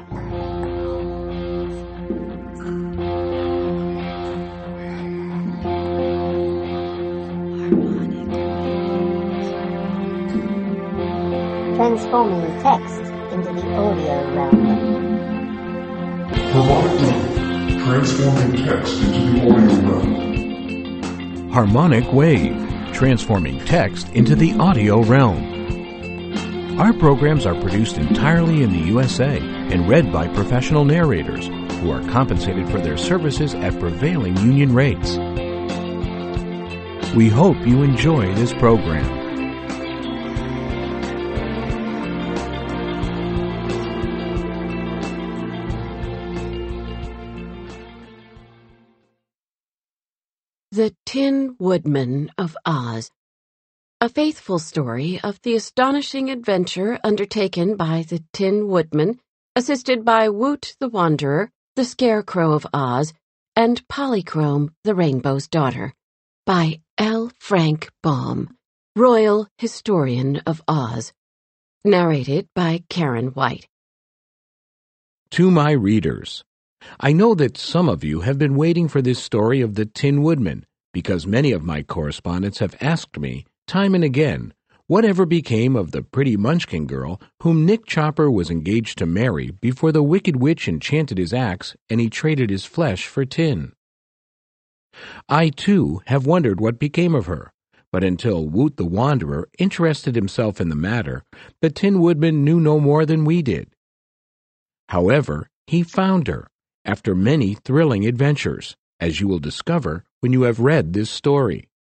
Transforming text into the audio realm. Harmonic Wave, transforming text into the audio realm. Harmonic Wave, transforming text into the audio realm. Our programs are produced entirely in the USA and read by professional narrators who are compensated for their services at prevailing union rates. We hope you enjoy this program. The Tin Woodman of Oz. A faithful story of the astonishing adventure undertaken by the Tin Woodman, assisted by Woot the Wanderer, the Scarecrow of Oz, and Polychrome, the Rainbow's Daughter, by L. Frank Baum, Royal Historian of Oz. Narrated by Karen White. To my readers, I know that some of you have been waiting for this story of the Tin Woodman, because many of my correspondents have asked me, time and again, whatever became of the pretty Munchkin girl whom Nick Chopper was engaged to marry before the Wicked Witch enchanted his axe and he traded his flesh for tin. I, too, have wondered what became of her, but until Woot the Wanderer interested himself in the matter, the Tin Woodman knew no more than we did. However, he found her, after many thrilling adventures, as you will discover when you have read this story.